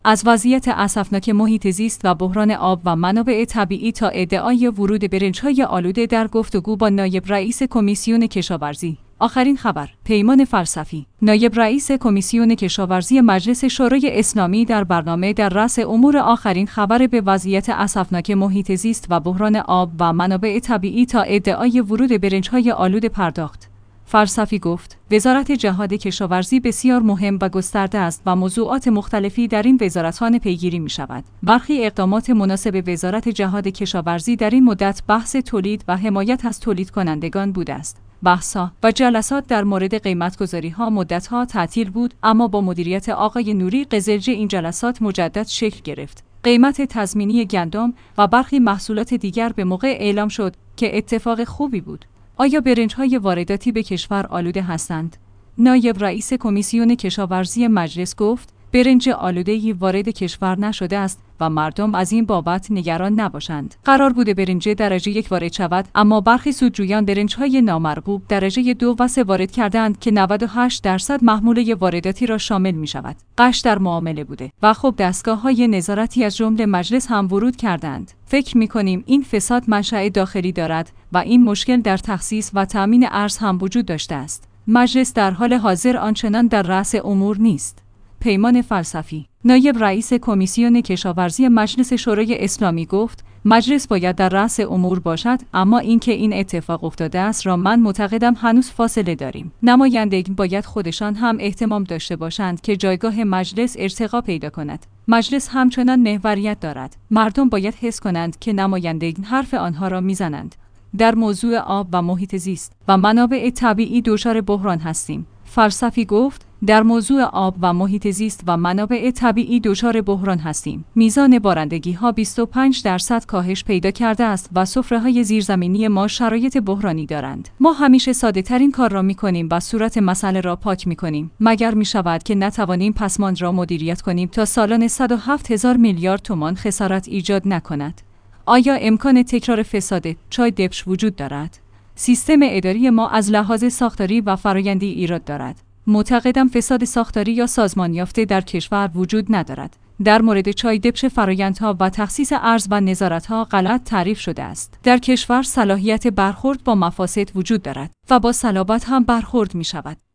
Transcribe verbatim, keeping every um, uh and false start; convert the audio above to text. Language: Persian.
از وضعیت اسفناک محیط زیست و بحران آب و منابع طبیعی تا ادعای ورود برنج‌های آلوده در گفتگو با نایب رئیس کمیسیون کشاورزی. آخرین خبر. پیمان فلسفی. نایب رئیس کمیسیون کشاورزی مجلس شورای اسلامی در برنامه در رأس امور آخرین خبر به وضعیت اسفناک محیط زیست و بحران آب و منابع طبیعی تا ادعای ورود برنج‌های آلوده پرداخت. فلسفی گفت: وزارت جهاد کشاورزی بسیار مهم و گسترده است و موضوعات مختلفی در این وزارتخانه پیگیری می شود. برخی اقدامات مناسب وزارت جهاد کشاورزی در این مدت بحث تولید و حمایت از تولید کنندگان بوده است. بحث‌ها و جلسات در مورد قیمت‌گذاری‌ها مدت‌ها تعطیل بود، اما با مدیریت آقای نوری قزلجی این جلسات مجدد شکل گرفت. قیمت تضمینی گندم و برخی محصولات دیگر به موقع اعلام شد که اتفاق خوبی بود. آیا برنج‌های وارداتی به کشور آلوده هستند؟ نایب رئیس کمیسیون کشاورزی مجلس گفت: برنج آلوده‌ای وارد کشور نشده است و مردم از این بابت نگران نباشند. قرار بوده برنج درجه یک وارد شود، اما برخی سودجویان برنج‌های نامرغوب درجه دو و سه وارد کردند که نود و هشت درصد محموله وارداتی را شامل می‌شود. غش در معامله بوده و خب دستگاه‌های نظارتی از جمله مجلس هم ورود کردند. فکر می‌کنیم این فساد منشأ داخلی دارد و این مشکل در تخصیص و تأمین ارز هم وجود داشته است. مجلس در حال حاضر آنچنان در رأس امور نیست. پیمان فلسفی. نایب رئیس کمیسیون کشاورزی مجلس شورای اسلامی گفت: مجلس باید در رأس امور باشد، اما اینکه این اتفاق افتاده است را من معتقدم هنوز فاصله داریم. نمایندگان باید خودشان هم اهتمام داشته باشند که جایگاه مجلس ارتقا پیدا کند. مجلس همچنان محوریت دارد. مردم باید حس کنند که نمایندگان حرف آنها را میزنند. در موضوع آب و محیط زیست و منابع طبیعی دچار بحران هستیم. فلسفی گفت: در موضوع آب و محیط زیست و منابع طبیعی دچار بحران هستیم. میزان بارندگی ها بیست و پنج درصد کاهش پیدا کرده است و سفره‌های زیرزمینی ما شرایط بحرانی دارند. ما همیشه ساده ترین کار را می کنیم و صورت مسئله را پاک می کنیم. مگر می شود که نتوانیم پسماند را مدیریت کنیم تا سالانه صد و هفت هزار میلیارد تومان خسارت ایجاد نکند؟ آیا امکان تکرار فساد چای دبش وجود دارد؟ سیستم اداری ما از لحاظ ساختاری و فرآیندی ایراد دارد. معتقدم فساد ساختاری یا سازمان یافته در کشور وجود ندارد. در مورد چای دبش فرآیندها و تخصیص ارز و نظارت‌ها غلط تعریف شده است. در کشور صلاحیت برخورد با مفاسد وجود دارد و با صلابت هم برخورد می شود.